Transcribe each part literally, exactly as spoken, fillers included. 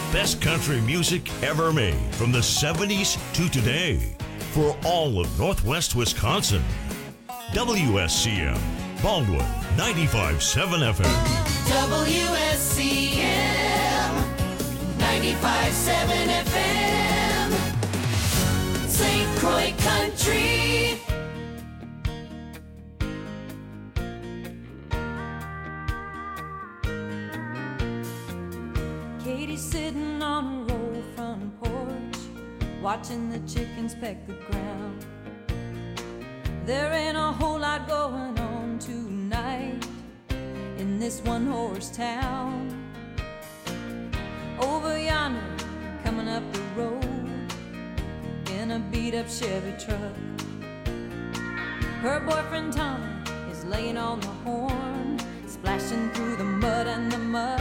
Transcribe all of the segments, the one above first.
best country music ever made from the seventies to today for all of Northwest Wisconsin. W S C M, Baldwin, ninety-five point seven F M. W S C M, ninety-five point seven F M. Saint Croix Country. Katie's sitting on her old front porch, watching the chickens peck the ground. There ain't a whole lot going on tonight in this one-horse town. Over yonder, coming up the road in a beat-up Chevy truck, her boyfriend Tommy is laying on the horn, splashing through the mud and the muck.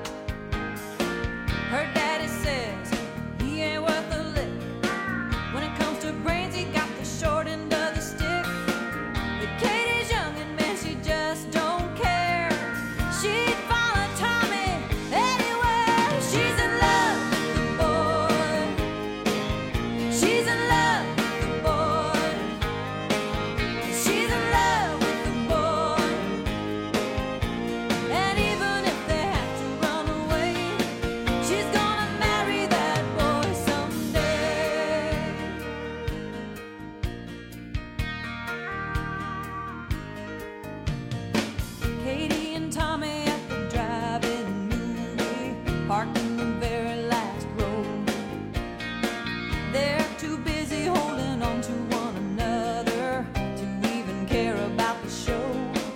Her daddy says he ain't worth a lick. When it comes to brains, he got the short end of the stick. But Katie's young and man, she just don't care. She'd follow Tommy anywhere. She's in love with the boy. She's in love with the boy. She's in love with the boy. And even if they have to run away, she's gonna marry that boy someday. Katie and Tommy at the drive-in movie, parked in the very last row. They're too busy holding on to one another to even care about the show.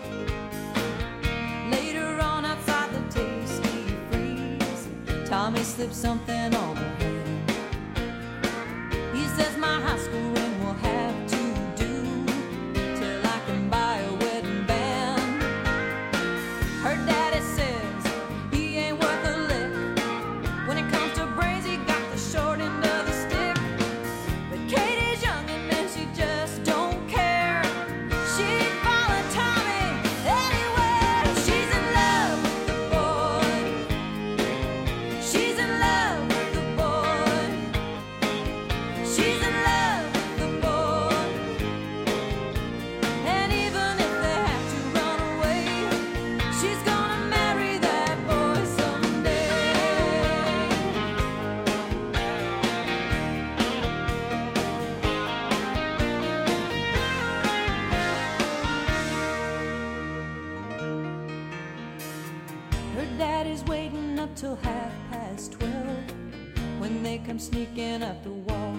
Later on outside the Tasty Freeze, Tommy slipped something on her hand. He says my high school ring will have to do till I can buy a wedding band. Her daddy says he ain't worth a lick. When it comes to brains, he got the short end of the stick. But Katie's young and man, she just don't care. She'd follow Tommy anywhere. She's in love with the boy. She's in love with the boy. She's in love with the boy. And even if they have to run away, she's gonna marry that boy someday. Her daddy's waiting up till half past twelve when they come sneaking up the walk.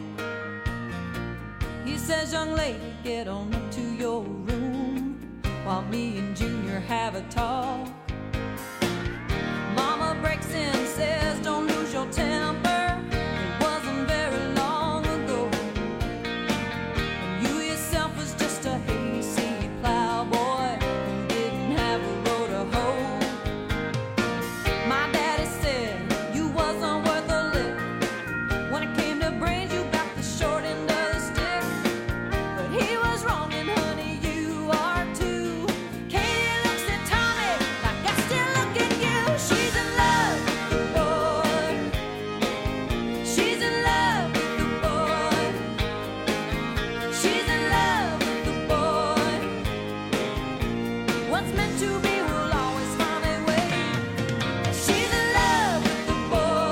He says, young lady, get on up to your room while me and Junior have a talk. Mama breaks in, says, don't lose your temper. It wasn't very long ago when you yourself was just a hayseed plowboy who didn't have a row to hoe. My daddy said you wasn't worth a lick. When it came to brains, you got the short end of the stick. But he was wrong, and honey, you are too. Katie looks at Tommy like I still look at you. She's in love with the boy. She's in love with the boy. She's in love with the boy. What's meant to be will always find a way. She's in love with the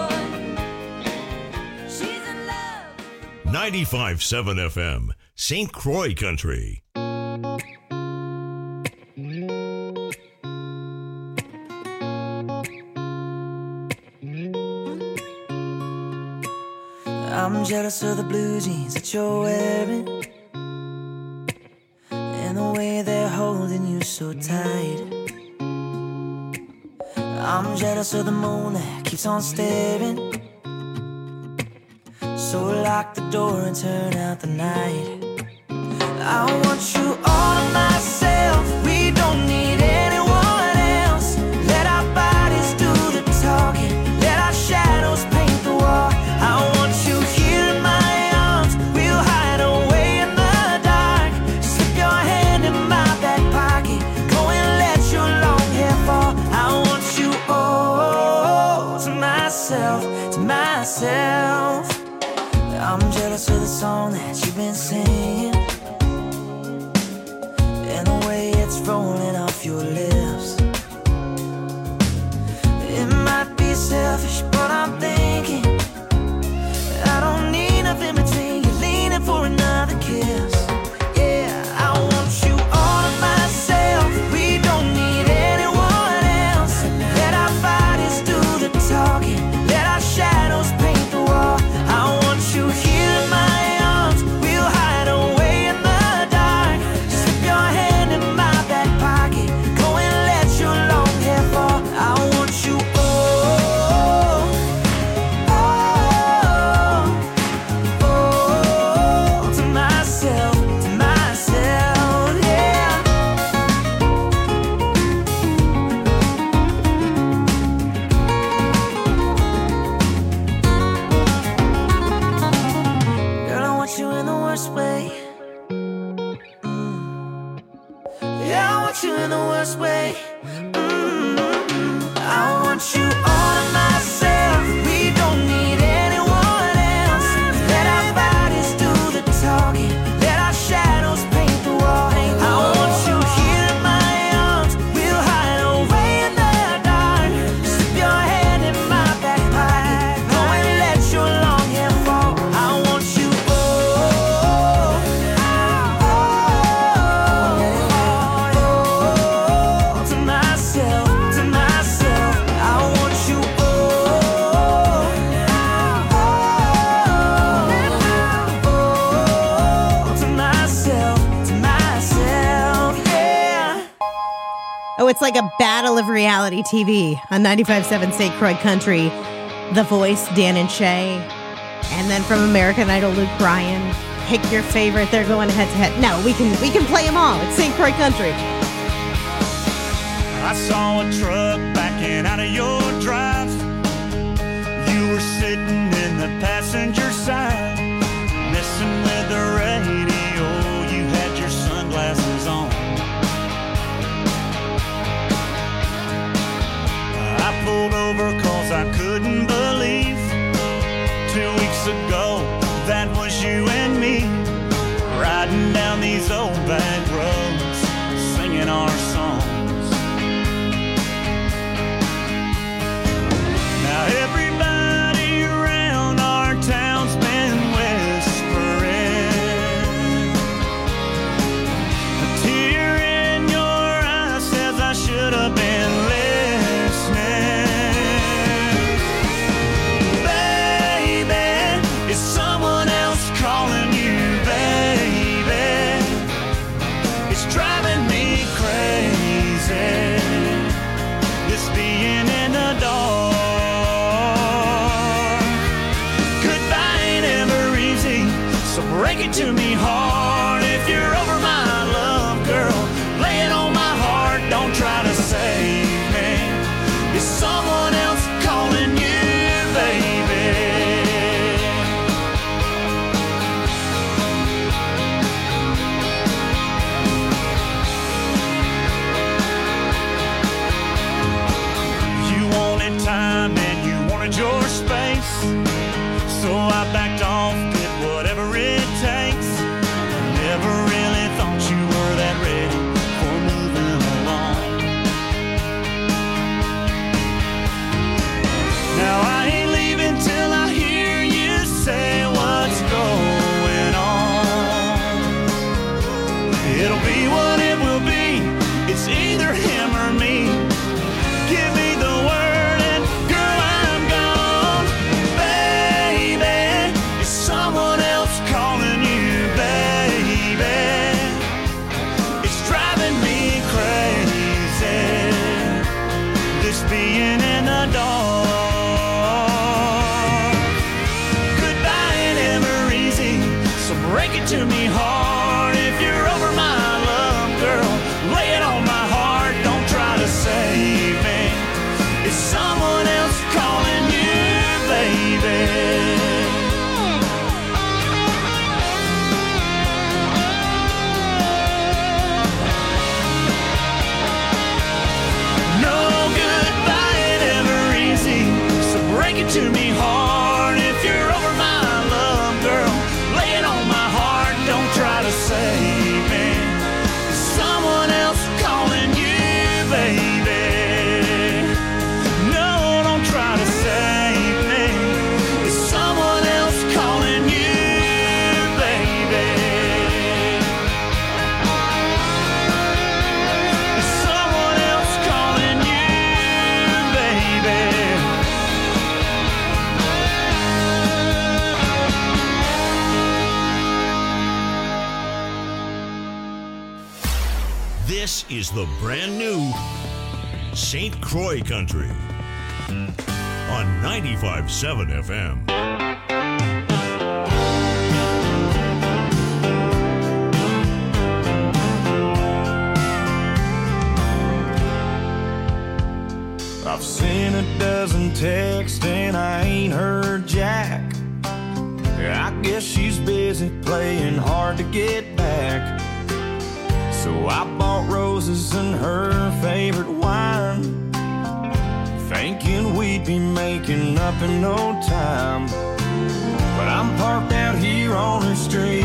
boy. She's in love. ninety-five point seven F M, Saint Croix Country. I'm jealous of the blue jeans that you're wearing and the way they're holding you so tight. I'm jealous of the moon that keeps on staring. So lock the door and turn out the night. I want you all to myself. We don't need anyone else. Let our bodies do the talking. Let our shadows paint the wall. I want you here in my arms. We'll hide away in the dark. Slip your hand in my back pocket. Go and let your long hair fall. I want you all to myself, to myself. want you in the worst way. Mm-hmm. I want you all to myself. We don't need anyone else. Let our bodies do the talking. Let our shadows paint the wall. I want you here in my arms. We'll hide away in the dark. Slip your hand in my back pocket. Go and let your long hair fall. I want you oh, oh, oh, to myself, to myself. I want you oh, oh, to myself, to myself, yeah. Oh, it's like a battle of reality T V on ninety-five point seven Saint Croix Country. The Voice, Dan and Shay. And then from American Idol, Luke Bryan. Pick your favorite. They're going head to head. No, we can we can play them all. It's Saint Croix Country. I saw a truck backing out of your drive. You were sitting in the passenger side, messing with the radio. You had your sunglasses on. I pulled over cause I couldn't believe two weeks ago that was you and me, riding down these old back roads, singing our songs. Now everybody around our town's been whispering. A tear in your eye says I should have been listening. Baby, is someone else calling you, baby? It's driving me crazy, this being in the dark. Goodbye ain't ever easy, so break it to me hard. If you're over my love, girl, lay it on my heart. Don't try to save me. Is someone else calling you, baby? You wanted time and you wanted your space, so I backed off, did whatever it takes. Never really thought you were that ready for moving along. Now I ain't leaving till I hear you say what's going on. It'll be what it will be, it's either him or me. Give me the word and girl, I'm gone. Baby, is someone else calling you, baby? It's driving me crazy, this being in the dark. Goodbye ain't ever easy, so break it to me hard. If you're over my love, girl, lay it on my heart. Don't try to save me. Is someone else calling you, baby? No, goodbye ain't ever easy, so break it to me hard. If you're over my love, girl, lay it on my heart. Don't try to save me. Is someone else calling you, baby? No, don't try to save me. Is someone else calling you, baby? Is someone else calling you, baby? This is the brand new Saint Croix Country on ninety-five point seven F M. I've seen a dozen texts and I ain't heard Jack. I guess she's busy playing hard to get back. So I bought roses and her favorite wine, thinking we'd be making up in no time. But I'm parked out here on her street.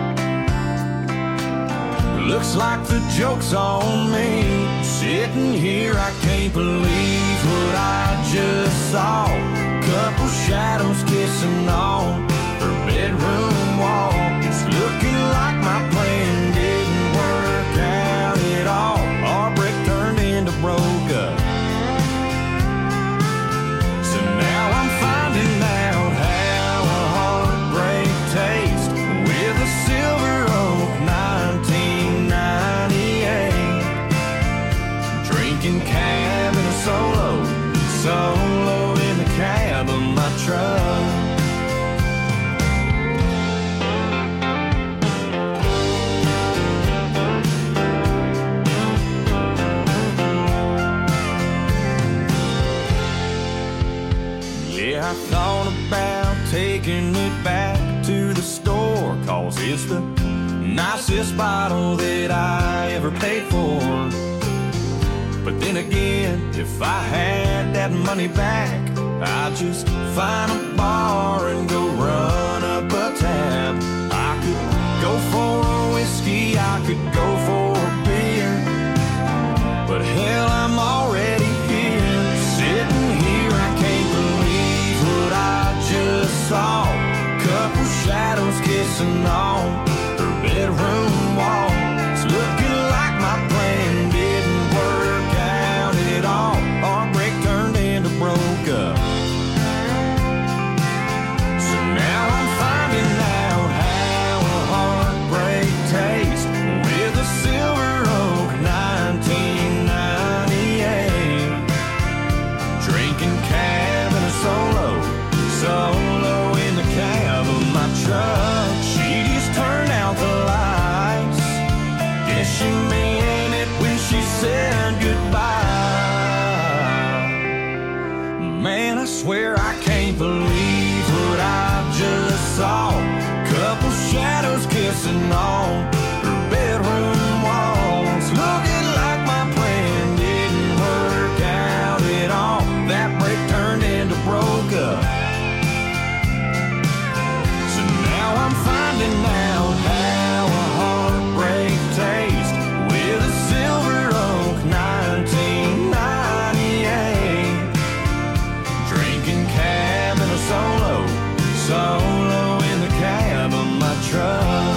Looks like the joke's on me. Sitting here, I can't believe what I just saw. Couple shadows kissing on her bedroom wall. It's looking like my plan didn't work out at all. Heartbreak turned into broke up. So now I'm finding out how a heartbreak tastes with a Silver Oak nineteen ninety-eight. Drinking cab in a solo, solo in the cab of my truck. Yeah, I thought about taking it back to the store, 'cause it's the nicest bottle that I ever paid for. But then again, if I had that money back, I'd just find a bar and go run up a tab. I could go for a whiskey, I could go for a beer, but hell, I'm already here. Sitting here, I can't believe what I just saw. Couple shadows kissing on her bedroom wall. It's looking like my plan didn't work out at all. Heartbreak turned into broke up. So now I'm finding out how a heartbreak tastes with a Silver Oak nineteen ninety-eight. Drinking cab in a solo, solo in the cab of my truck. She just turned out the lights. Guess she meant it when she said goodbye. Man, I swear I can't believe what I just saw. Couple shadows kissing on her bedroom walls. Looking like my plan didn't work out at all. That break turned into broke up. So now I'm finding out how a heartbreak tastes with a Silver Oak nineteen ninety-eight. Drinking cab in a solo, solo in the cab of my truck.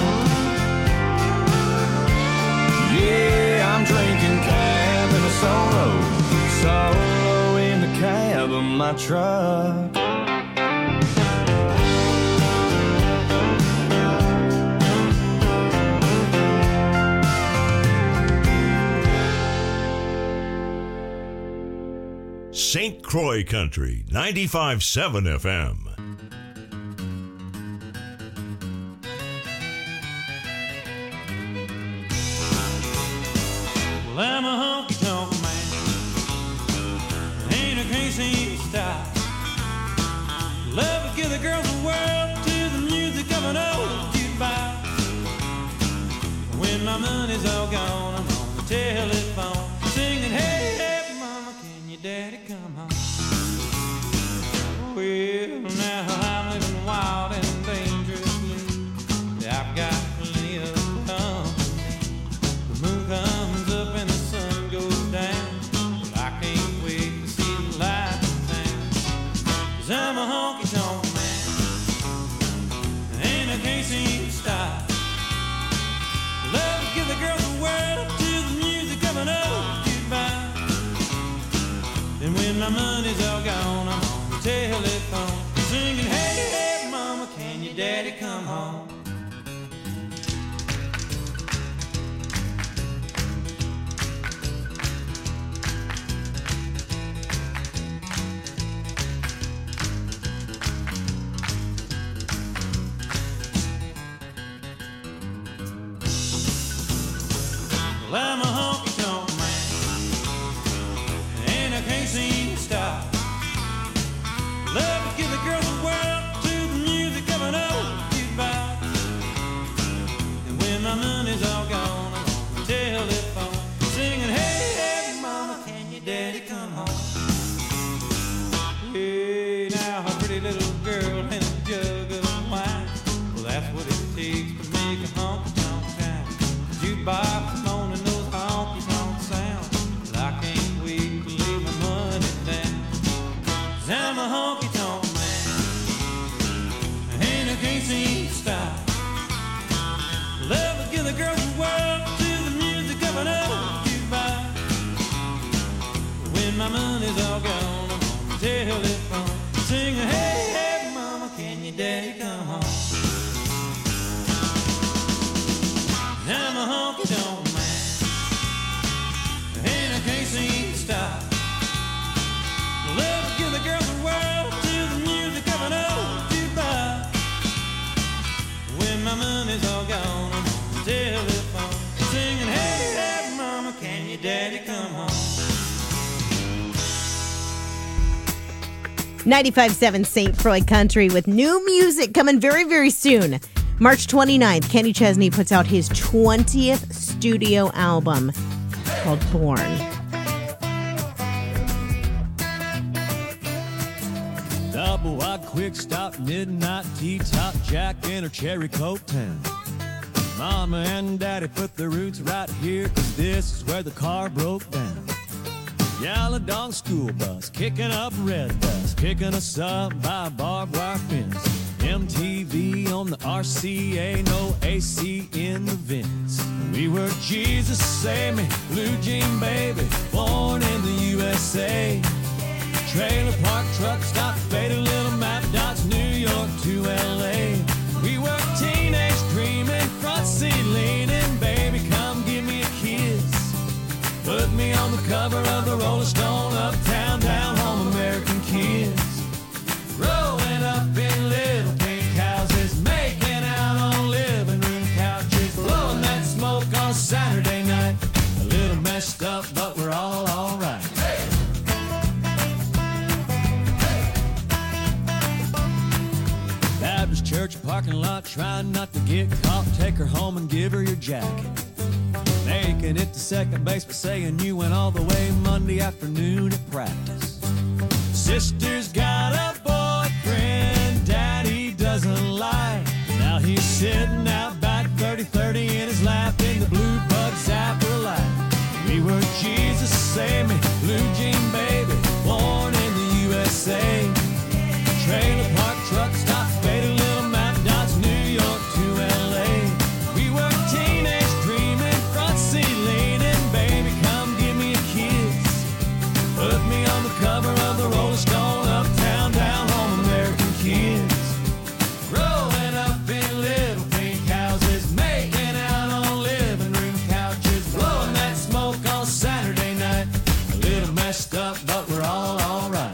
Yeah, I'm drinking cab in a solo, solo in the cab of my truck. Saint Croix Country, ninety-five point seven F M. Well, I'm a honky-tonk man, ain't a crazy style. Love to give the girls the world to the music of an old jukebox. When my money's all gone, I'm on the telephone singing, hey, hey, mama, can your daddy come home? Well, now I'm living wild and dangerously. I've got plenty of company. The moon comes up and the sun goes down. Well, I can't wait to see the light in town. 'Cause I'm a honky-tonk man, and I can't seem to stop. Love to give the girls the world to the music of an old jukebox. And when my money's all gone, I'm on the telephone singing, hey, hey, mama, can your daddy come home? Well, I'm a honky-tonk man, and I can't seem to stop. Love to give the girls the world to the music of an old jukebox. And when my money's all gone, I'm on the telephone jukebox moaning those honky tonk sounds. But I can't wait to lay my money down. 'Cause I'm a honky tonk man, and I can't seem to stop. Love to give the girls the world to the music of an old jukebox. When my money's all gone, I'm gonna telephone, sing a hey, hey, mama, can your daddy come home? I'm a honky tonk man, and I can't seem to stop. Love to give the girls the world to the music of an old jukebox. When my money's all gone, I'm on the telephone, singing, hey, hey, mama, can your daddy come home? ninety-five point seven Saint Croix Country with new music coming very, very soon. March twenty-ninth, Kenny Chesney puts out his twentieth studio album called Born. Double wide, quick stop, midnight tea top, Jack in her cherry coke town. Mama and Daddy put their roots right here, 'cause this is where the car broke down. Yellow dog school bus, kicking up red bus, picking us up by a barbed wire fence. M T V on the R C A, no A C in the vents. We were Jesus Save Me, Blue Jean Baby, born in the U S A. Trailer park, truck stop, faded little map dots, New York to L A. We were teenage dreaming, front seat leaning, baby, come give me a kiss. Put me on the cover of the Rolling Stone, uptown, down home, American kids. Growing up in little pink houses, making out on living room couches, blowing that smoke on Saturday night. A little messed up, but we're all alright. Hey. Hey. Baptist church parking lot, trying not to get caught. Take her home and give her your jacket. Making it to second base, but saying you went all the way Monday afternoon at practice. Sister's got a boyfriend Daddy doesn't like. Now he's sitting out back, thirty thirty in his lap, in the blue bug zapper light. We were Jesus Save Me, Blue Jean Baby, born in the U S A. Trailer park, truck stop, faded little map dots, New York to L A. We were teenage dreaming, front seat leaning, baby, come give me a kiss. Put me on the cover of the Rolling Stone, uptown, down home, American kids. Growing up in little pink houses, making out on living room couches, blowing that smoke on Saturday night. A little messed up, but we're all alright.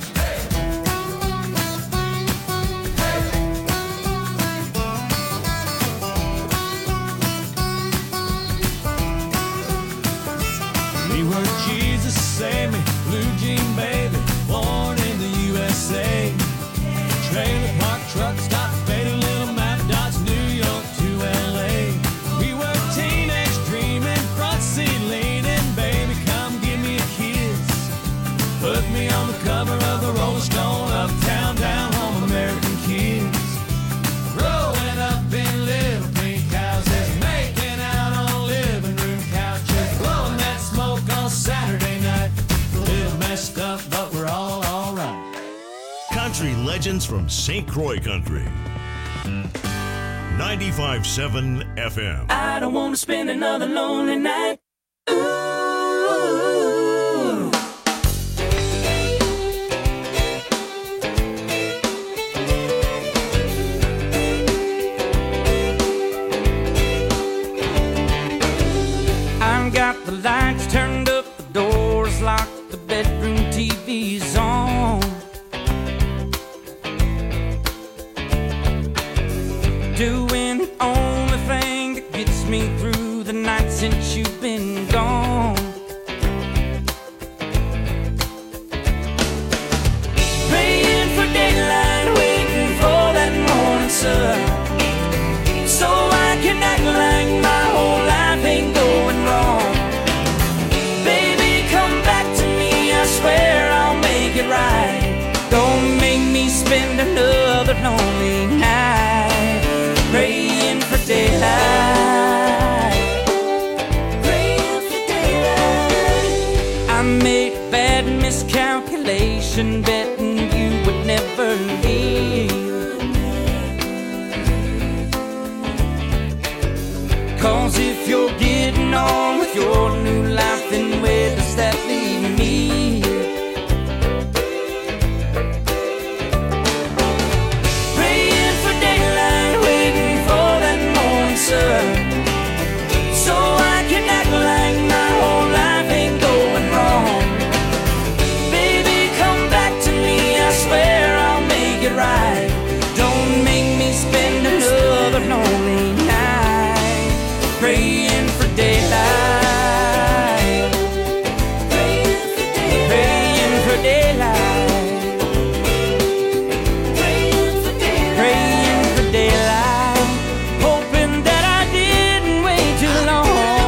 We were Jesus Save Me, Blue Jean Baby, born in the U S A. Trailer park, truck stop, faded little map dots, New York to L A. We were teenage dreaming, front seat leaning, baby, come give me a kiss. Put me on the cover of the Rolling Stone, uptown, down home, American kids. Growing up in little pink houses, making out on living room couches, blowing that smoke on Saturday night. A little messed up, but we're all alright. Country legends from Saint Croix Country. ninety-five point seven F M. I don't want to spend another lonely night. Ooh. I've got the lights turned up, the doors locked, the bedroom T V's on. Doing the only thing that gets me through the night since you've been gone. Praying for daylight, waiting for that morning sun, so I can act like my whole life ain't going wrong. Baby, come back to me, I swear I'll make it right. Don't make me spend another lonely night praying for daylight. nation betting you would never leave. 'Cause if you're getting on with your new life, then where does that leave me? Praying for daylight, waiting for that morning sun, so I can act like my whole life ain't going wrong. Baby, come back to me, I swear I'll make it right. Don't make me spend another lonely night praying for daylight, praying for daylight, praying for daylight, praying for daylight, praying for daylight, hoping that I didn't wait too long.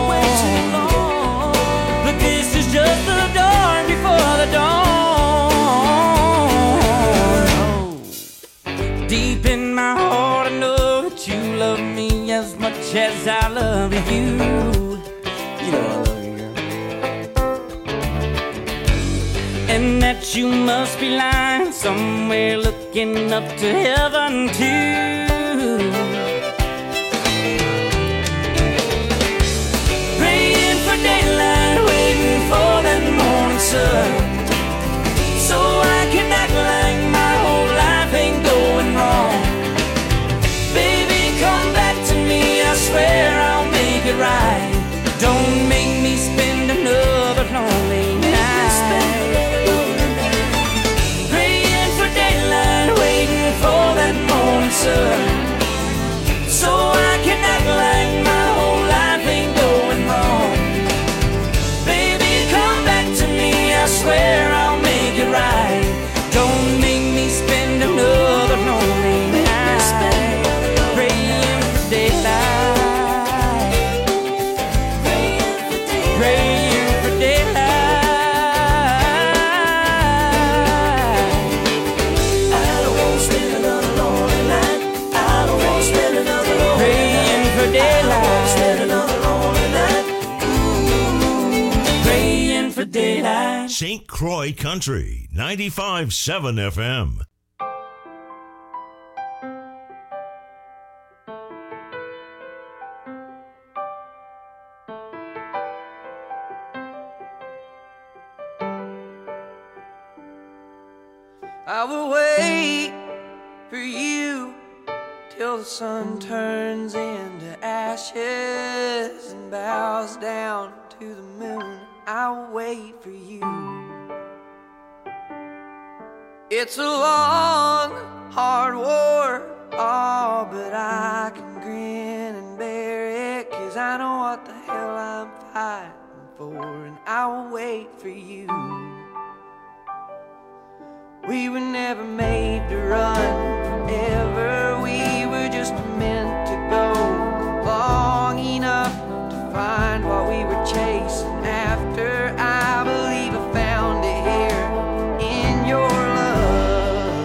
But this is just the dawn before the dawn. Deep in my heart, I know that you love me as much as I love you. You know I love you, girl. And that you must be lying somewhere looking up to heaven too. Praying for daylight, waiting for that morning sun, so I can act like my whole life ain't going wrong. Baby, come back to me, I swear I'll make it right. Don't make me spend another lonely night praying for daylight, waiting for that morning sun, so I can act like my whole life ain't going wrong. Baby, come back to me, I swear I'll make it right. Don't make me spend another lonely night praying for daylight, praying for daylight, praying for daylight. I don't want to spend another lonely night. I don't want to spend another lonely praying night. For daylight. I don't want to spend another lonely night. Ooh, praying for daylight. Saint Croix Country, ninety-five point seven F M. I will wait for you till the sun turns into ashes and bows down to the moon. I will wait for you. It's a long, hard war, oh, but I can grin and bear it, 'cause I know what the hell I'm fighting for, and I will wait for you. We were never made to run forever, we were just meant to go long enough to find what we were chasing after. I believe I found it here in your love.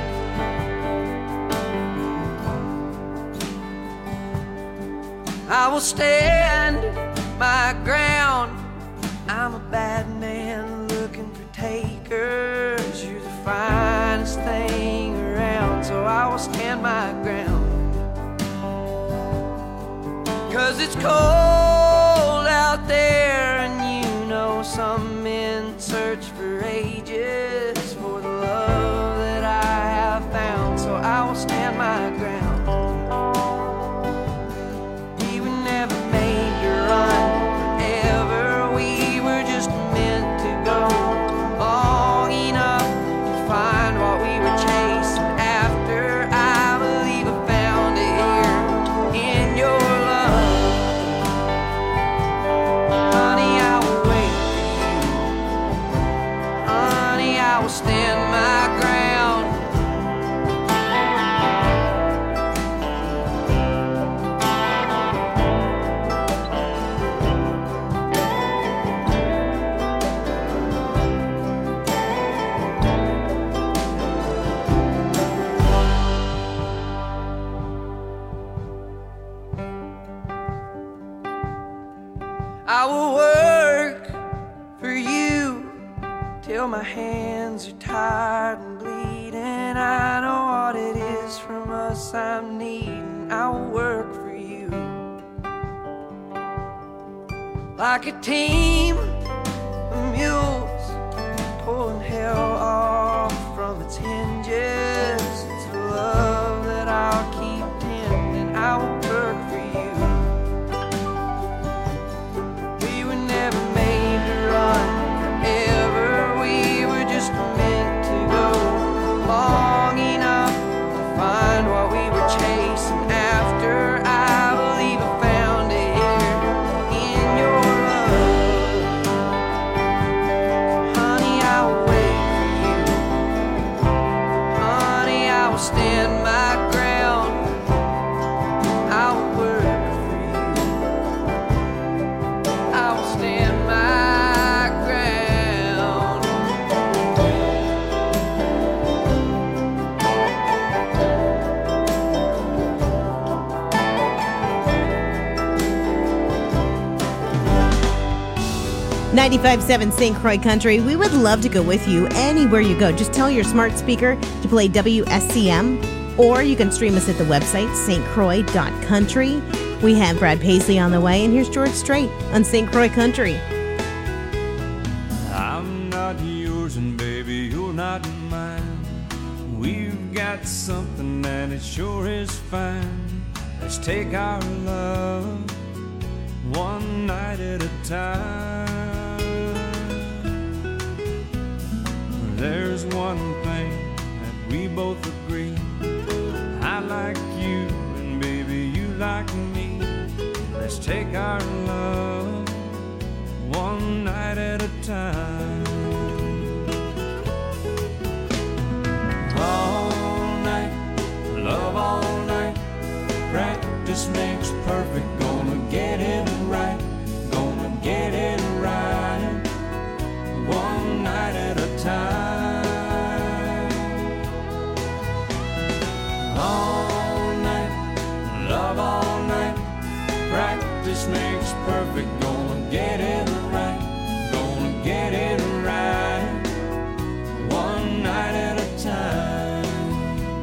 I will stand my ground. I'm a bad man looking for takers. You're the finest thing around, so I will stand my ground. 'Cause it's cold out there, and you know some men search for ages for the love that I have found, so I will stand my ground. We were never made to run forever, we were just meant to go long enough to find what we were chasing after. I believe I found it here in your love. Honey, I will wait for you. Honey, I will stand my ground. I will work for you till my hands are tired and bleeding. I know what it is from us I'm needing. I will work for you like a team of mules pulling hell off from its hinges. It's a love that I'll keep tending. I will work for you. We were never made to run forever. We were just meant to go long enough to find what we were chasing after. I believe I found it here in your love. Honey, I will wait for you. Honey, I will stand my ground. I will work for you. I will stand my ground. ninety-five point seven Saint Croix Country. We would love to go with you anywhere you go. Just tell your smart speaker to play W S C M, or you can stream us at the website, s t croix dot country. We have Brad Paisley on the way, and here's George Strait on Saint Croix Country. I'm not yours and baby, you're not mine. We've got something and it sure is fine. Let's take our love one night at a time. There's one thing that we both agree. I like you and baby you like me. Let's take our love one night at a time. All night, love all night. Practice makes perfect. Gonna get it right. Gonna get it right. One night at a time. All night, love all night. Practice makes perfect. Gonna get it right. Gonna get it right. One night at a time.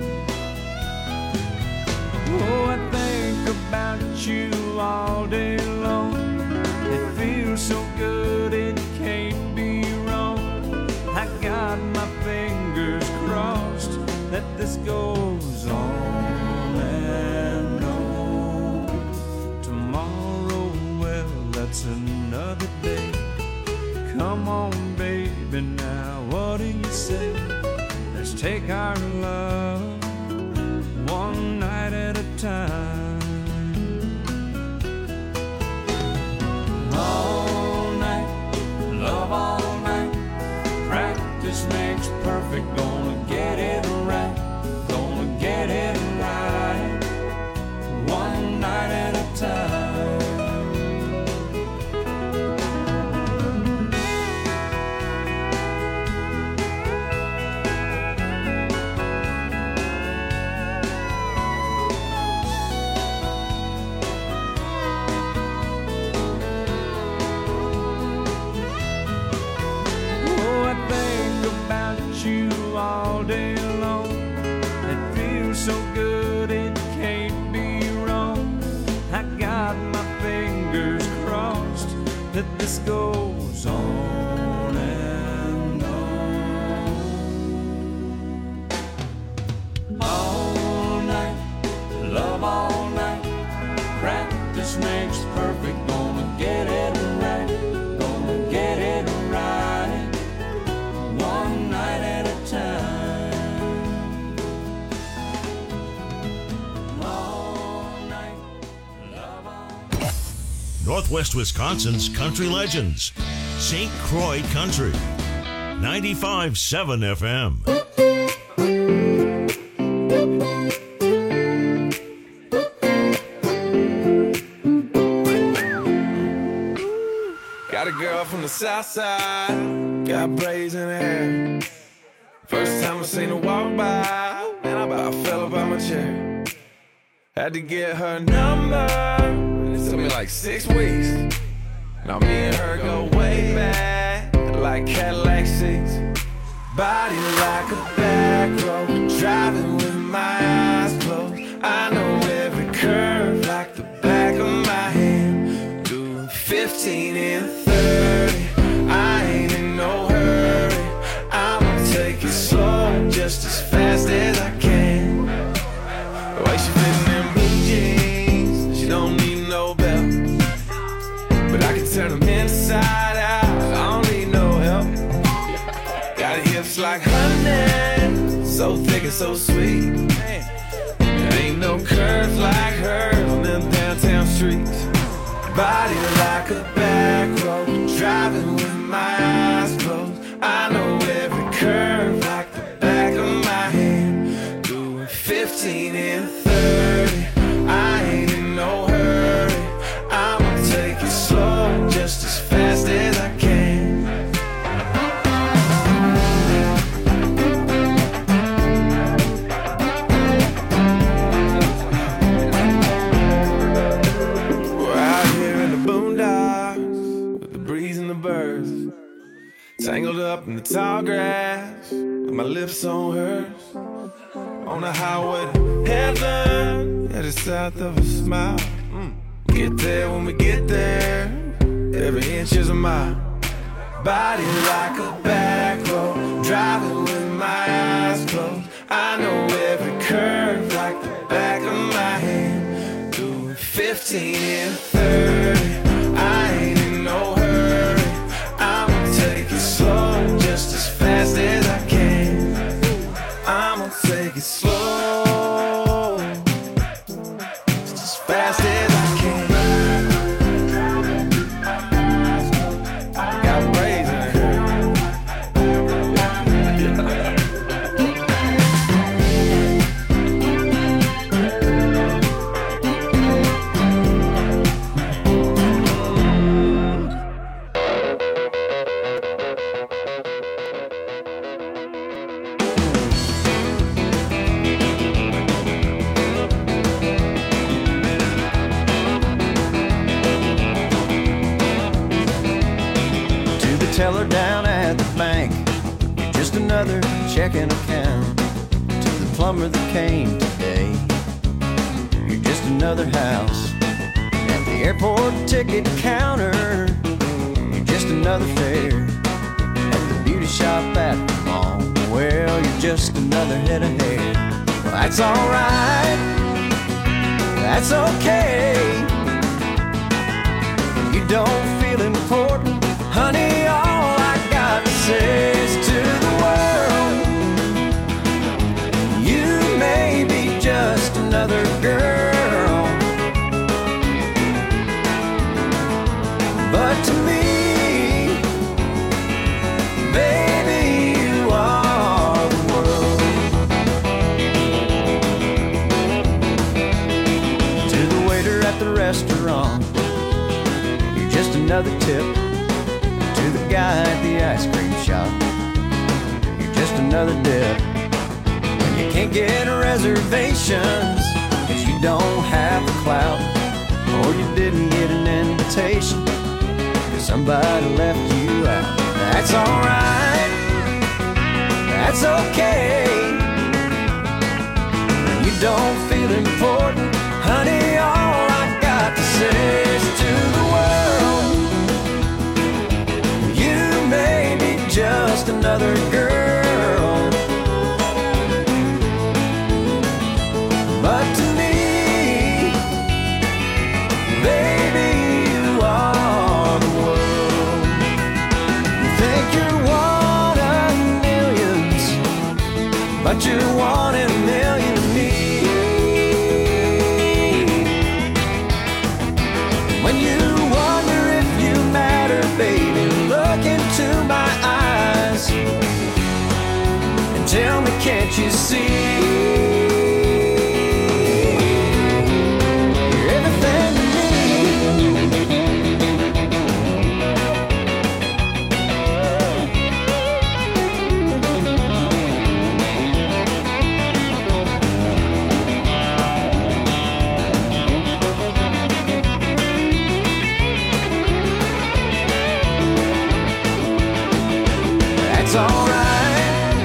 Oh, I think about you all day long. It feels so good, it can't be wrong. I got my fingers crossed that this goes on and on. Tomorrow, well, that's another day. Come on, baby, now what do you say? Let's take our love one night at a time. All night, love all night. Practice makes perfect. Gonna get it right. Gonna get it right. One night at a time. Oh, I think about you all day long. It feels so good, it can't be wrong. I got my fingers crossed that this goes on and on. All night, love all night. Practice makes perfect. Gonna get it right. Gonna get it right. One night at a time. All night, love all night. Northwest Wisconsin's country legends. Saint Croix Country. ninety-five point seven F M. Got a girl from the south side, got braids in her hair. First time I seen her walk by, man, I about fell up out my chair. Had to get her number, it took me like six weeks. Now me and her go way back, like Cadillac seats. Body like a back road, driving with my eyes closed. I know every curve like the back of my hand. Doing fifteen and thirty, I ain't in no hurry. I'ma take it slow, just as fast as I can. The way she fitting in blue jeans, she don't need no belt, but I can turn them inside out, I don't need no help. Got hips like honey, so thick and so sweet. There ain't no curves like hers on them downtown streets. Body like a back road, driving with my eyes closed. I know every curve like the back of my hand. Doing fifteen and thirty, I ain't in no hurry. I'ma take it slow, just as fast as I can. Tangled up in the tall grass, with my lips on hers. On the highway to heaven, at the south of a smile. Mm. Get there when we get there, every inch is a mile. Body like a back road, driving with my eyes closed. I know every curve like the back of my hand. Doing fifteen and thirty, I ain't in no hurry. I'ma take it slow, just as fast as I can. I'ma take it slow, just as fast as I can. Got braids in her. Teller down at the bank, you're just another checking account. To the plumber that came today, you're just another house. At the airport ticket counter, you're just another fare. At the beauty shop at the mall, well, you're just another head of hair. Well, that's alright, that's okay. You don't feel important, honey, all I got to say is to the world, you may be just another girl, but to me, baby, you are the world. To the waiter at the restaurant, you're just another tip. To the guy at the ice cream shop, you're just another dip. When you can't get reservations, cause you don't have the clout, or you didn't get an invitation, cause somebody left you out. That's alright, that's okay. When you don't feel important, honey, all I got to say is to the world, maybe just another girl, but to me, baby, you are the world. You think you're one of millions, but you're one in a million to me. When you wonder if you matter, baby, look into my eyes and tell me, can't you see? You're everything to That's alright,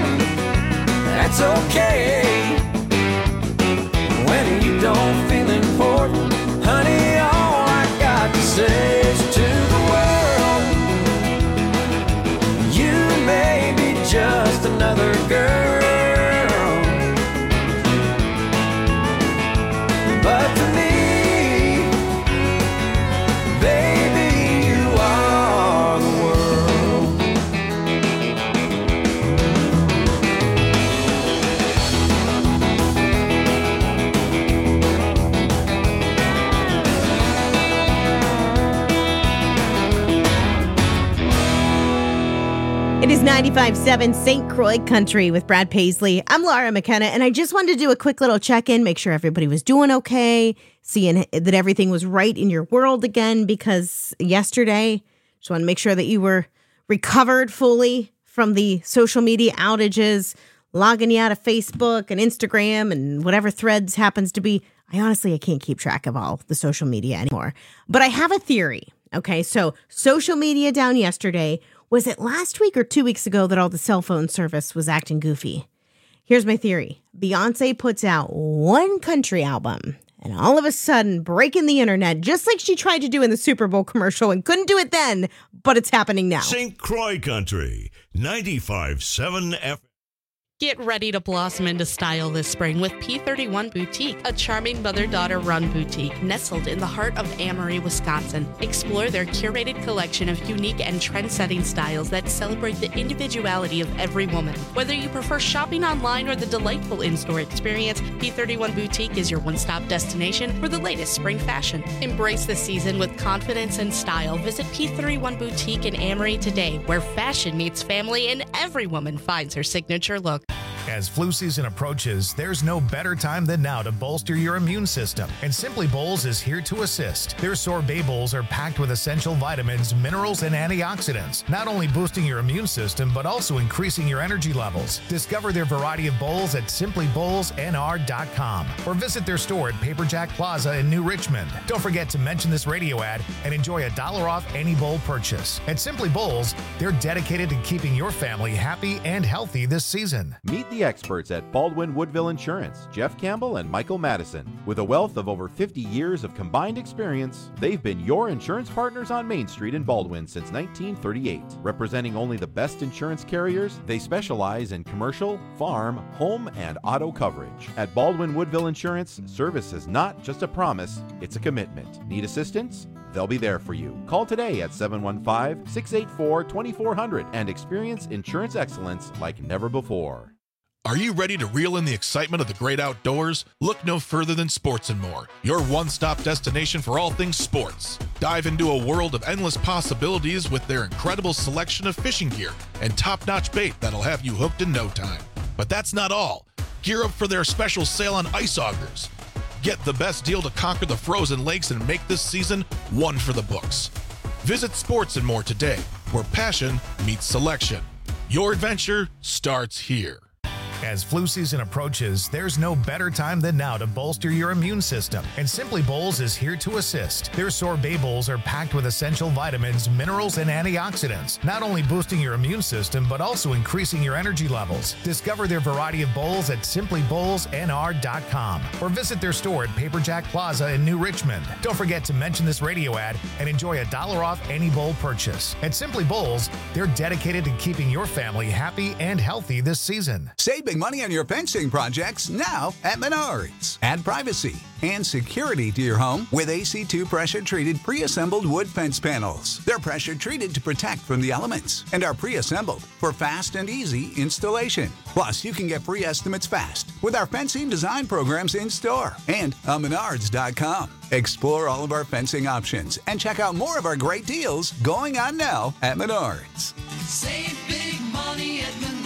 It is ninety-five point seven Saint Croix Country with Brad Paisley. I'm Laura McKenna, and I just wanted to do a quick little check-in, make sure everybody was doing okay, seeing that everything was right in your world again, because yesterday, just want to make sure that you were recovered fully from the social media outages, logging you out of Facebook and Instagram and whatever Threads happens to be. I honestly, I can't keep track of all the social media anymore. But I have a theory. Okay, so social media down yesterday. Was it last week or two weeks ago that all the cell phone service was acting goofy? Here's my theory. Beyonce puts out one country album, and all of a sudden breaking the internet, just like she tried to do in the Super Bowl commercial and couldn't do it then, but it's happening now. Saint Croix Country, ninety-five point seven F M. Get ready to blossom into style this spring with P thirty-one Boutique, a charming mother-daughter run boutique nestled in the heart of Amory, Wisconsin. Explore their curated collection of unique and trend-setting styles that celebrate the individuality of every woman. Whether you prefer shopping online or the delightful in-store experience, P thirty-one Boutique is your one-stop destination for the latest spring fashion. Embrace the season with confidence and style. Visit P thirty-one Boutique in Amory today, where fashion meets family and every woman finds her signature look. As flu season approaches, there's no better time than now to bolster your immune system, and Simply Bowls is here to assist. Their sorbet bowls are packed with essential vitamins, minerals, and antioxidants, not only boosting your immune system, but also increasing your energy levels. Discover their variety of bowls at simply bowls n r dot com or visit their store at Paperjack Plaza in New Richmond. Don't forget to mention this radio ad and enjoy a dollar off any bowl purchase. At Simply Bowls, they're dedicated to keeping your family happy and healthy this season. Meet the experts at Baldwin Woodville Insurance, Jeff Campbell and Michael Madison. With a wealth of over fifty years of combined experience, they've been your insurance partners on Main Street in Baldwin since nineteen thirty-eight. Representing only the best insurance carriers, they specialize in commercial, farm, home, and auto coverage. At Baldwin Woodville Insurance, service is not just a promise, it's a commitment. Need assistance? They'll be there for you. Call today at seven one five, six eight four, two four zero zero and experience insurance excellence like never before. Are you ready to reel in the excitement of the great outdoors? Look no further than Sports and More, your one-stop destination for all things sports. Dive into a world of endless possibilities with their incredible selection of fishing gear and top-notch bait that'll have you hooked in no time. But that's not all. Gear up for their special sale on ice augers. Get the best deal to conquer the frozen lakes and make this season one for the books. Visit Sports and More today, where passion meets selection. Your adventure starts here. As flu season approaches, there's no better time than now to bolster your immune system, and Simply Bowls is here to assist. Their sorbet bowls are packed with essential vitamins, minerals, and antioxidants, not only boosting your immune system, but also increasing your energy levels. Discover their variety of bowls at simply bowls n r dot com or visit their store at Paperjack Plaza in New Richmond. Don't forget to mention this radio ad and enjoy a dollar off any bowl purchase. At Simply Bowls, they're dedicated to keeping your family happy and healthy this season. Save big money on your fencing projects now at Menards. Add privacy and security to your home with A C two pressure-treated pre-assembled wood fence panels. They're pressure-treated to protect from the elements and are pre-assembled for fast and easy installation. Plus, you can get free estimates fast with our fencing design programs in-store and on menards dot com. Explore all of our fencing options and check out more of our great deals going on now at Menards. Save big money at Menards.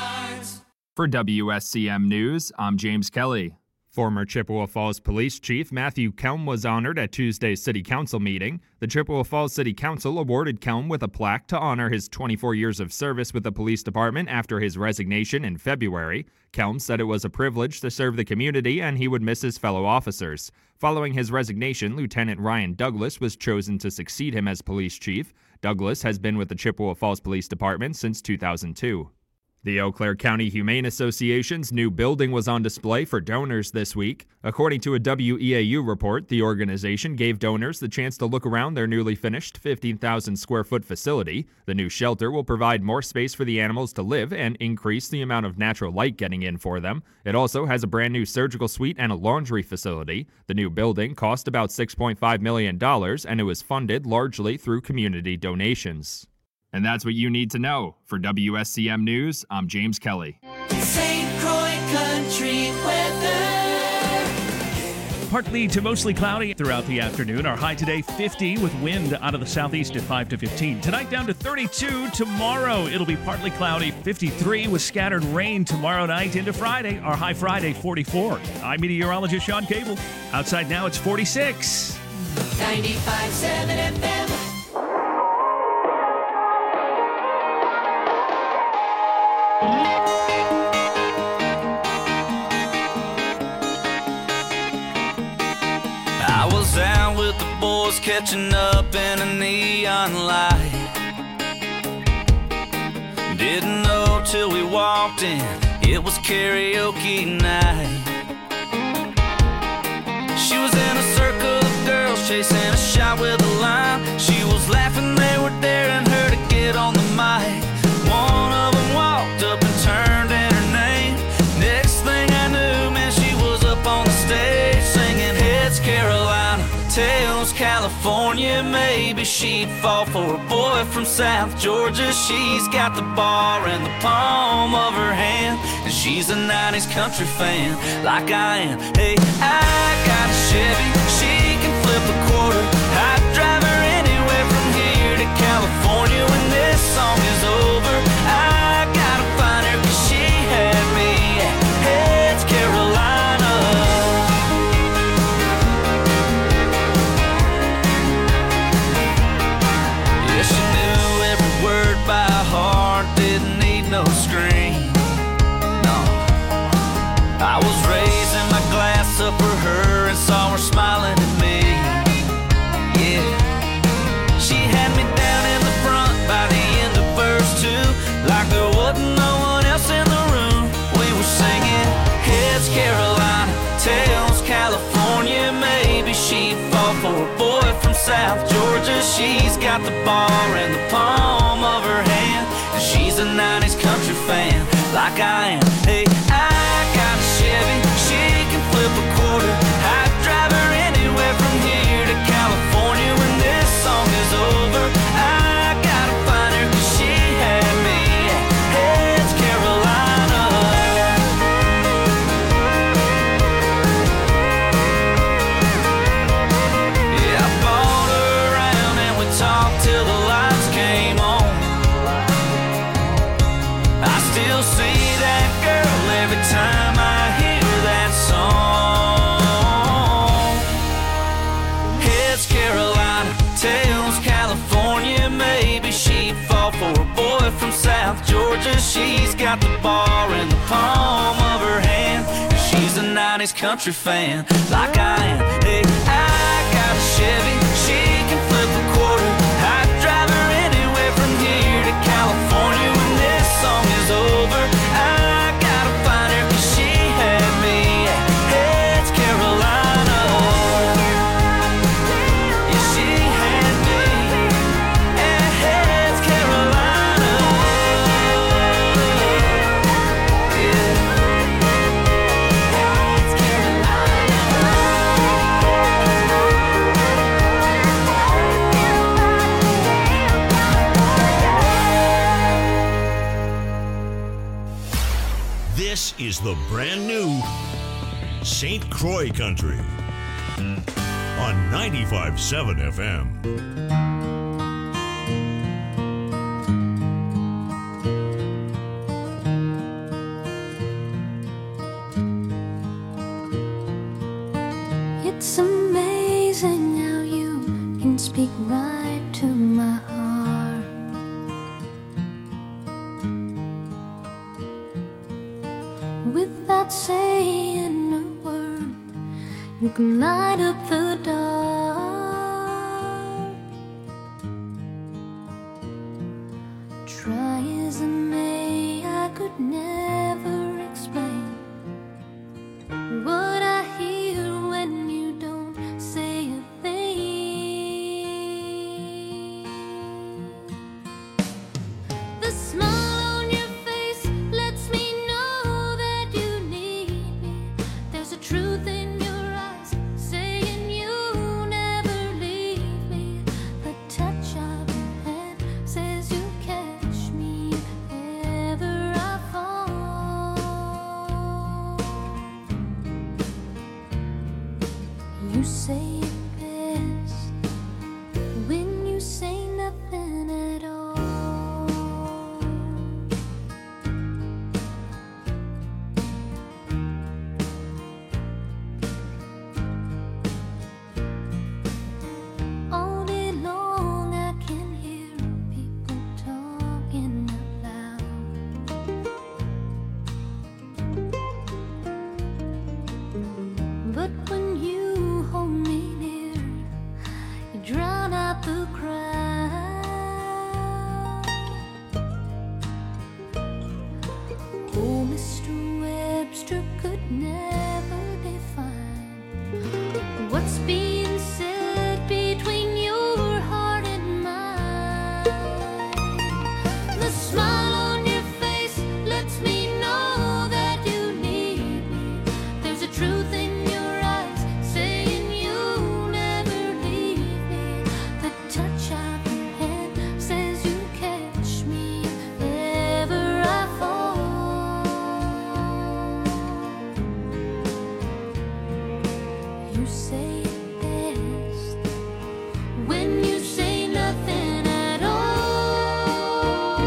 For W S C M News, I'm James Kelly. Former Chippewa Falls Police Chief Matthew Kelm was honored at Tuesday's City Council meeting. The Chippewa Falls City Council awarded Kelm with a plaque to honor his twenty-four years of service with the police department after his resignation in February. Kelm said it was a privilege to serve the community and he would miss his fellow officers. Following his resignation, Lieutenant Ryan Douglas was chosen to succeed him as police chief. Douglas has been with the Chippewa Falls Police Department since two thousand two. The Eau Claire County Humane Association's new building was on display for donors this week. According to a W E A U report, the organization gave donors the chance to look around their newly finished fifteen thousand square foot facility. The new shelter will provide more space for the animals to live and increase the amount of natural light getting in for them. It also has a brand new surgical suite and a laundry facility. The new building cost about six point five million dollars and it was funded largely through community donations. And that's what you need to know. For W S C M News, I'm James Kelly. Saint Croix Country weather. partly to mostly cloudy throughout the afternoon. Our high today, fifty, with wind out of the southeast at five to fifteen. Tonight down to thirty-two. Tomorrow it'll be partly cloudy, fifty-three, with scattered rain tomorrow night into Friday. Our high Friday, forty-four. I'm meteorologist Sean Cable. Outside now it's forty-six. ninety-five point seven F M. I was out with the boys catching up in a neon light. Didn't know till we walked in, it was karaoke night. She was in a circle of girls chasing a shot with a line. She was laughing, they were daring her to get on the mic. One of them walked up and turned in her name. Next thing I knew, man, she was up on the stage singing Heads Carolina, Tails California. Maybe she'd fall for a boy from South Georgia. She's got the bar in the palm of her hand, and she's a nineties country fan like I am. Hey, I got a Chevy, she can flip a quarter. I'd drive her anywhere from here to California. When this song is over, I gotta find her, 'cause she had me at Heads Carolina. Yeah, she knew every word by heart, didn't need no screen. No, I was raising my glass up for her and saw her smiling at me. Yeah, she had me down in the front by the end of verse two, like there wasn't no one else in the room. We were singing Heads Carolina, Tails California. Maybe she'd fall for a boy from South Georgia. She's got the bar in the palm of her hand, and she's a nineties country fan like I am. Hey, I got a Chevy, she can flip a quarter. I'd drive her anywhere from here to California. When this song is over, I gotta find her, 'cause she had me at Heads Carolina. Yeah, I bought her around and we talked till the lights came on. I still see that girl every time I hear that song. Heads Carolina, Tails California. Maybe she'd fall for a boy from South Georgia. She's got the bar in the palm of her hand, and she's a nineties country fan like I am. Hey, I got a Chevy, she can flip a quarter. I'd drive her anywhere from here to California. When this song is over, I gotta find her, 'cause she had me at Heads Carolina. Yeah, she had me at Heads Carolina. Yeah. Heads This is the brand new Saint Croix Country on ninety-five point seven F M. It's amazing how you can speak right to my heart. Without saying a word, you can light up the dark. Try as I may, I could never explain what I hear when you don't say a thing. The smile on your face lets me know that you need me. There's a truth in your eyes saying you never leave me. The touch of your hand says you catch me if ever I fall. what's being said between your heart and mine. The smile on your face lets me know that you need me. There's a truth in your eyes saying you'll never leave me. The touch of your hand says you catch me if ever I fall. You say it best when you say nothing at all.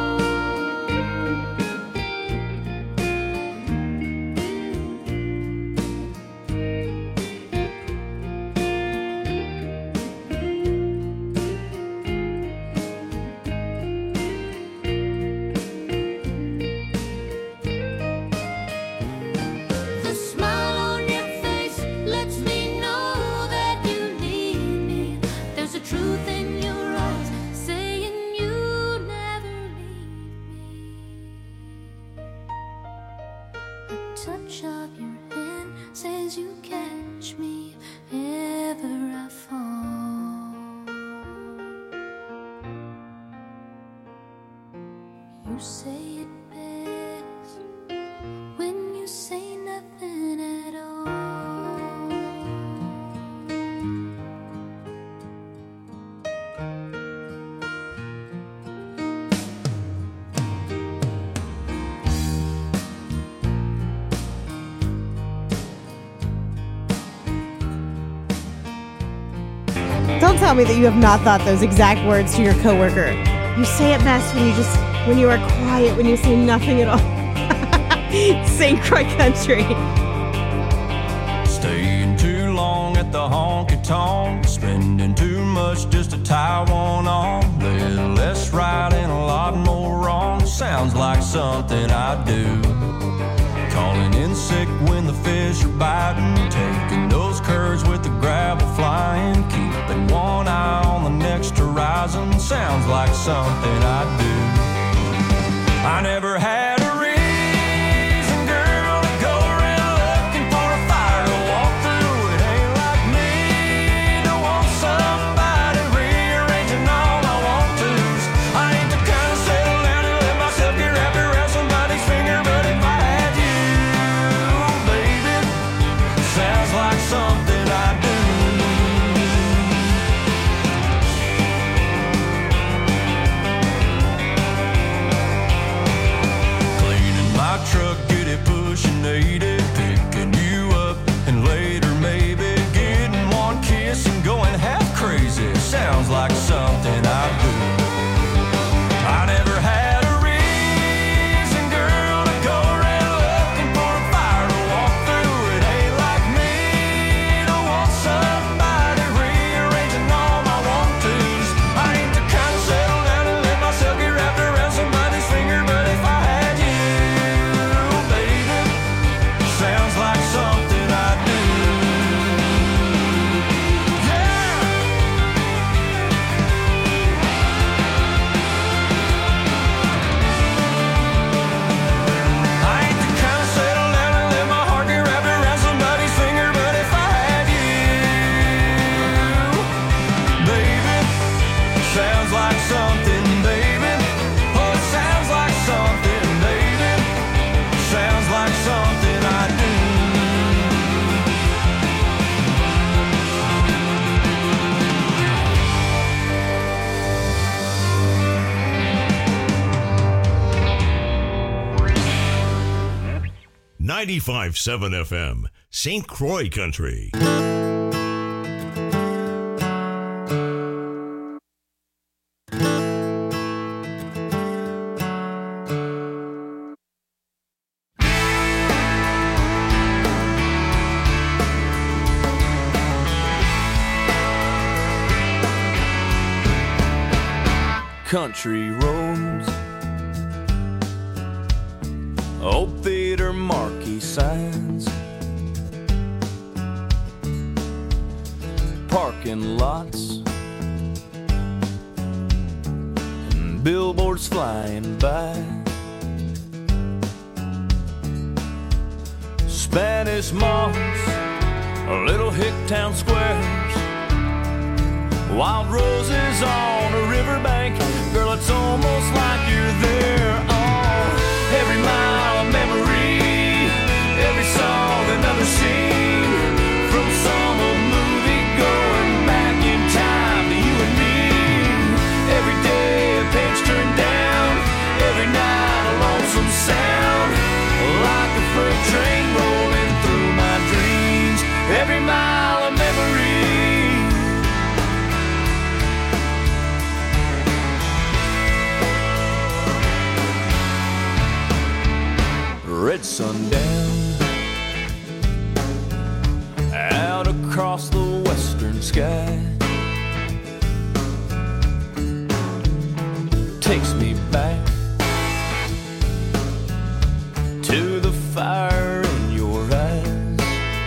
The smile on your face lets me know that you need me. There's a truth in your eyes saying you never leave me. A touch of your hand says you catch me if ever I fall. You say it best when you say nothing at all. Don't tell me that you have not thought those exact words to your coworker. You say it best when you just when you are quiet, when you say nothing at all. Saint Croix Country. Staying too long at the honky tonk, spending too much just to tie one on. Little less right and a lot more wrong. Sounds like something I do. Calling in sick when the fish are biting, taking those curves with the gravel flying, keeping one eye on the next horizon. Sounds like something I do. I never had a reason, girl, to go around looking for a fire to walk through. It ain't like me to want somebody rearranging all my want-tos. I ain't the kind to settle down and let myself get wrapped around somebody's finger, but if I had you, baby, sounds like something I do. Cleaning my truck, get it pushing eighty, picking you up, and later maybe getting one kiss and going half crazy. Sounds like something I do. I never had a reason, girl, to go around looking for a fire to walk through. It ain't like me to want somebody rearranging all my want-tos. I ain't the kind to settle down and let myself get wrapped around somebody's finger, but if I had you, baby, sounds like something I do. I ain't the kind to settle down and let my heart get wrapped around somebody's finger, but if I had you, baby, sounds like something, baby. Oh, it sounds like something, baby. Sounds like something I do. ninety-five point seven F M, Saint Croix Country. Country roads, old theater marquee signs, parking lots, and billboards flying by. Spanish moss little Hicktown squares, wild roses on a riverbank. Girl, it's almost like you're there. Oh, every mile of memory, every song another scene, from some old movie going back in time to you and me. Every day a page turned down, every night a lonesome sound, like a freight train rolling through my dreams. Every mile of memory. Red sundown out across the western sky takes me back to the fire in your eyes.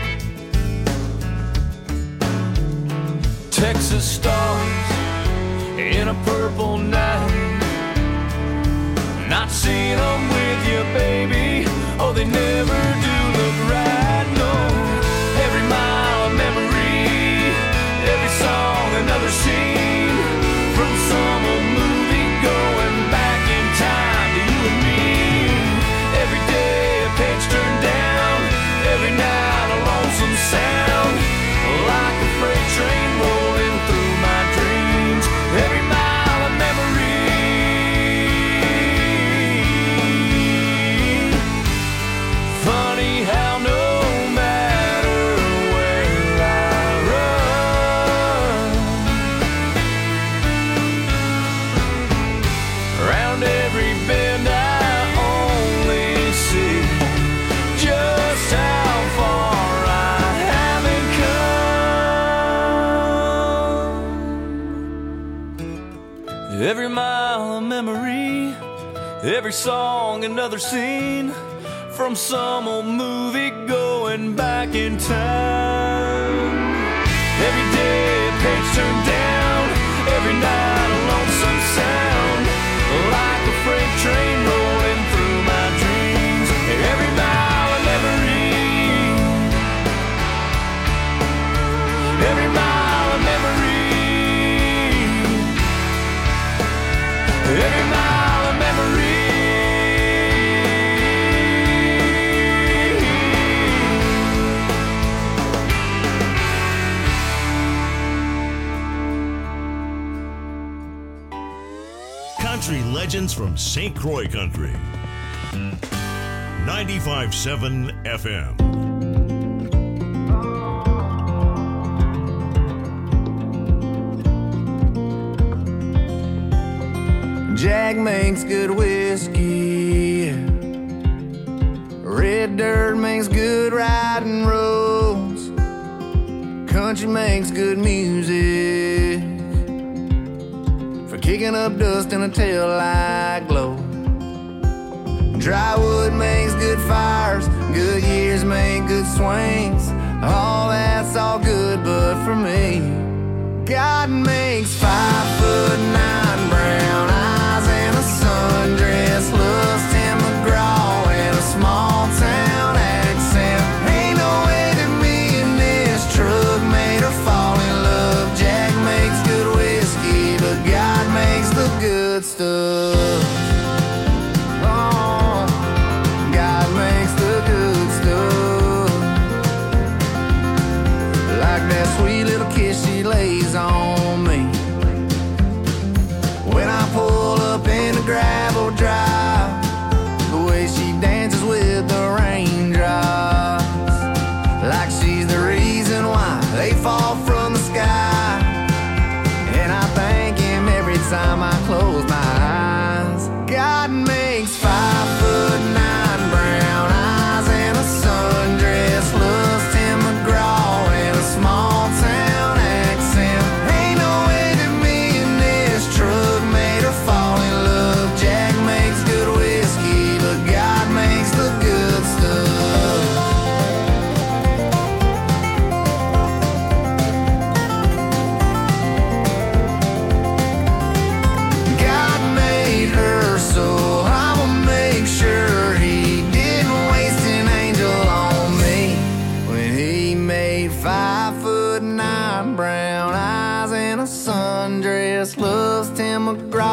Texas stars in a purple night, not seeing them with you, baby. Oh, they never do look right, no. Every mile of memory, every song another scene, from some old movie going back in time to you and me. Every day a page turned down, every night a lonesome sound, like a freight train rolling through my dreams. Every mile of memory. Funny how no matter where I run, around every bend I only see just how far I haven't come. Every mile of memory, every song another scene, from some old movie going back in time. Every day a page turned down, every night a lonesome sound, like a freight train rolling through my dreams. Every mile of memory, every mile of memory, every mile of memory. Country legends from Saint Croix Country. ninety-five point seven F M. Jack makes good whiskey, red dirt makes good riding roads, country makes good music for kicking up dust in a tail-light glow. Dry wood makes good fires, good years make good swings. All that's all good, but for me, God makes five foot nine brown eyes and a sundress, looks Tim McGraw and a small town accent. Ain't no way that me and this truck made her fall in love. Jack makes good whiskey, but God makes the good stuff. Oh, God makes the good stuff. Like that sweet little kiss she lays on me when I pull up in the gravel drive, the way she dances with the raindrops, like she's the reason why they fall from the sky. And I thank him every time I close my eyes.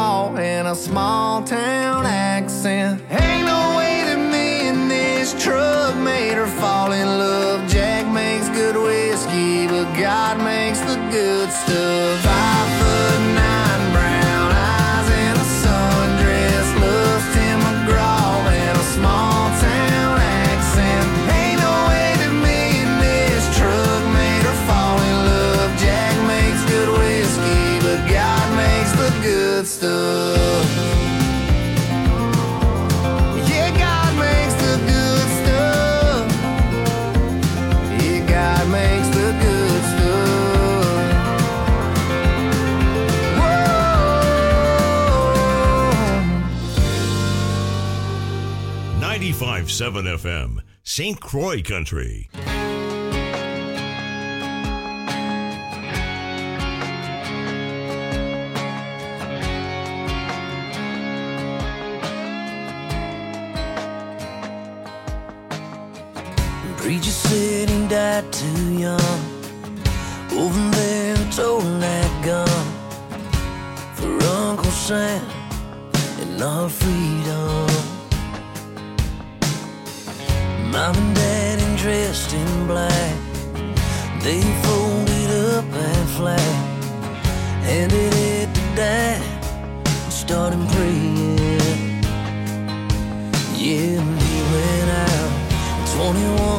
drawl and a small town accent. Ain't no way that me and this truck made her fall in love. Jack makes good whiskey, but God makes the good stuff. Five foot nine, brown eyes and a sundress, loves Tim McGraw and a small town accent. Ain't no way that me and this truck made her fall in love. Jack makes good whiskey, but God makes the good stuff. Yeah, God makes the good stuff. Yeah, God makes the good stuff. Whoa. ninety-five point seven F M, Saint Croix Country. Preacher said he died too young. Over there towing that gun for Uncle Sam and our freedom. Mom and Daddy dressed in black, they folded up that flag, handed it to Dad and started praying. Yeah, and he went out twenty-one